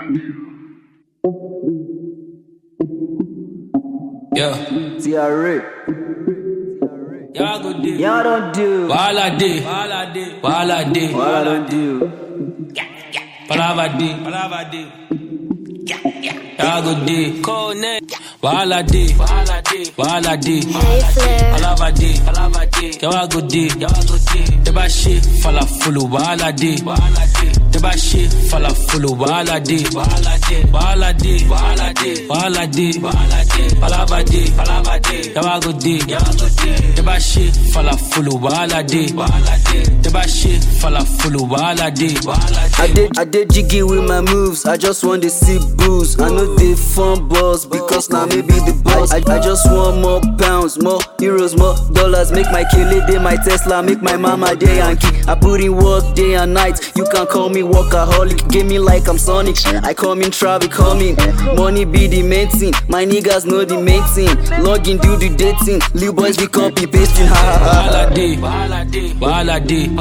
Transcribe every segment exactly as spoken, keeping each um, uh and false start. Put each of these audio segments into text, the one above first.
Yeah. T R A. Y'all go do. Y'all don't do. While I did. While I did. While I did. What I don't do. Palava did. Palava did. Y'all go do. Cold name. While I did. While I did. While I did. Hey Flair. Palava did. Palava did. Y'all go do. Y'all go do. The bad shit fall full. While I did. While I did. The bad shit fall full. While I did. While I did. While I did. While I did. While I did. While I did. Palava did. Palava did. Y'all go do. Y'all go do. The bad shit fall full. While I did. While I did. The bad shit fall full. While I did. While I did. I did, I did jiggy with my moves. I just want to see booze. I know they fun balls because now maybe the boss. I, I just want more pounds, more euros, more dollars. Make my killer day my Tesla, make my mama day Yankee. I put in work day and night. You can call me workaholic. Give me like I'm Sonic. I come in, travel, coming. Money be the main thing. My niggas know the main thing. Log in, do the dating. Little boys be copy pasting. Ha ha ha. While I did, while I did, while I did,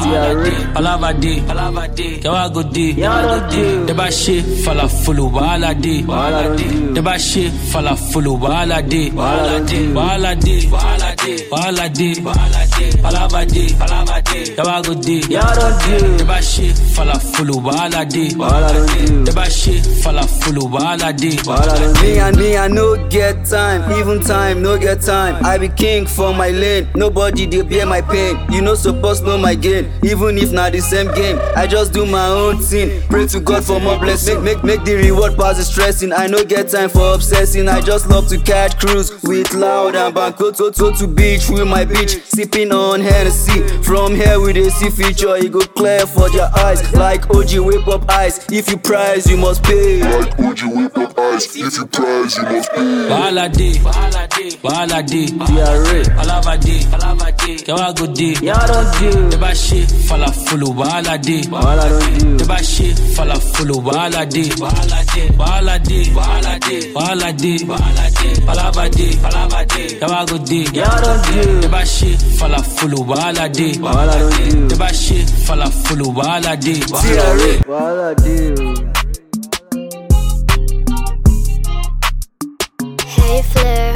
palava did, palava did, y'all go did, y'all go did. The bad shit fall full. While I did, while I did, the bad shit fall full. While I did, while I did, while I did, while I did, while I did, while I did, palava did, palava did, y'all go did, y'all don't do. The bad shit fall full. While I did, while I did, the bad shit fall full. While I did, while I did. Me and me, I no get time, even time, no get time. I be king for my lane, nobody they bear my pain. You no supposed know my game, even if not the same game. I just do my own thing, pray to God for more blessing. Make, make, make the reward pass the stressing. I no get time for obsessing, I just love to catch cruise with loud and bang. Go to, go to beach with my bitch, sipping on Hennessy. From here with a see feature, it go clear for your eyes. Like O G whip up eyes, if you price you must pay. Like O G whip up eyes, if you price you must pay. While I did, while I did, while I did, T R A. palava did, palava did, y'all go did, Y'all don't do. the bad shit fall full. While I did, While I don't do. the bad shit fall full. While I did, while I did, while I did, while I did, while I did, while I did, palava did, palava did, y'all go did, Y'all don't do. the bad shit fall full. While I did, While I don't do. the bad shit fall full. While I did, T R A. While I do. Hey Flair.